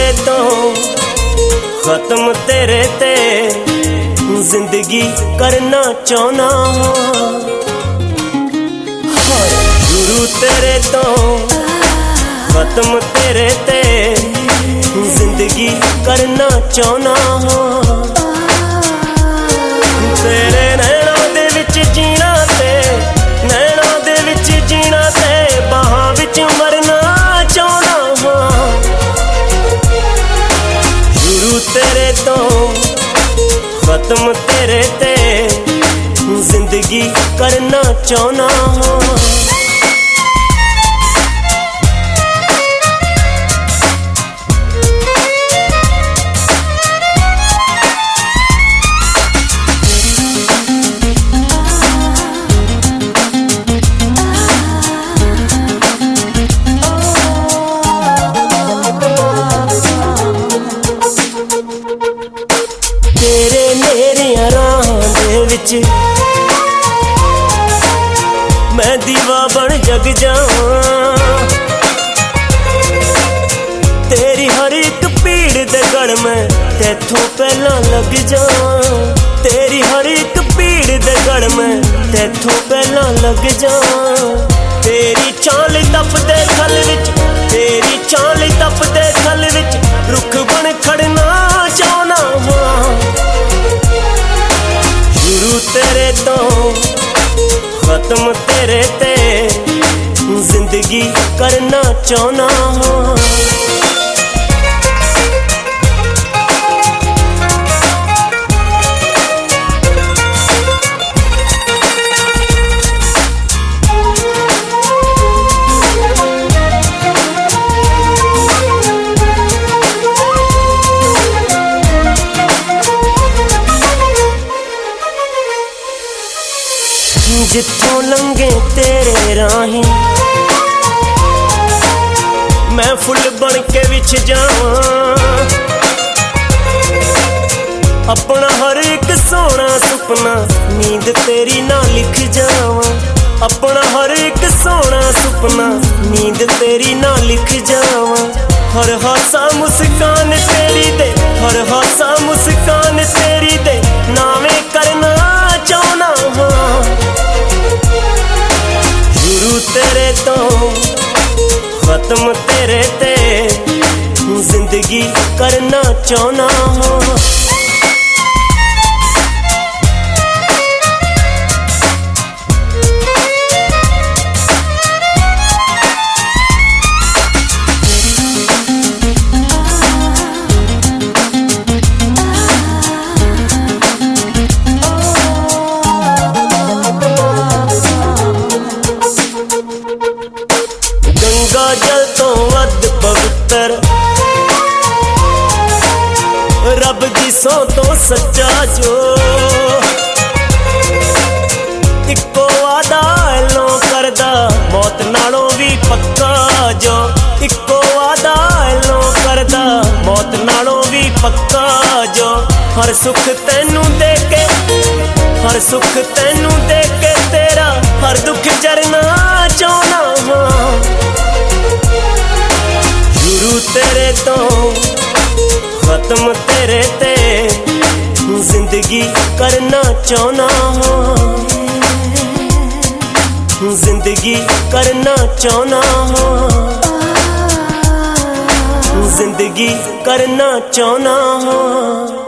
तेरे तो खत्म तेरे ते जिंदगी करना चाहना गुरु तेरे तो खत्म तेरे ते जिंदगी करना चाहना तेरे नैना दे विच जीना ते नैना दे विच जीना ते बाहां विच मरना चाहना गुरु तेरे तो खत्म तेरे ते जिंदगी करना चाहना तेरे मेरिया राहां दे विच मैं दीवा बन जग जावां तेरी हर एक पीड़ दे गड़ में तैथों पहला लग जावां तेरी हर एक पीड़ दे गड़ में तैथों पहला लग जावां तेरी चाल तपदे खल विच तेरी चाल तपदे खल विच रुख बन खड़ना चाहना गुरु तेरे तो खत्म तेरे ते जिंदगी करना चाहना जिथों लंघे तेरे राही मैं फुल बन के विछ जावां अपना हर एक सोना सुपना नींद तेरी ना लिख जावां अपना हर एक सोना सुपना नींद तेरी ना लिख जावां हर हासा मुस्कान तेरी दे हर हासा मुस्कान तेरी दे नावे करना चाहना गुरु तेरे तो खत्म तेरे ते जिंदगी करना चाहना गंगा जल तो वध पवित्र रब दी सौ तो सच्चा जो इक्को वादा एलों करदा मौत नालों भी पक्का जो इक्को वादा एलों करदा मौत नालों भी पक्का जो हर सुख तैनू दे के हर सुख तैनू दे के तेरा हर दुख जरना चाहना गुरु तेरे तो खत्म तेरे ते जिंदगी करना चाहना जिंदगी करना चाहना जिंदगी करना चाहना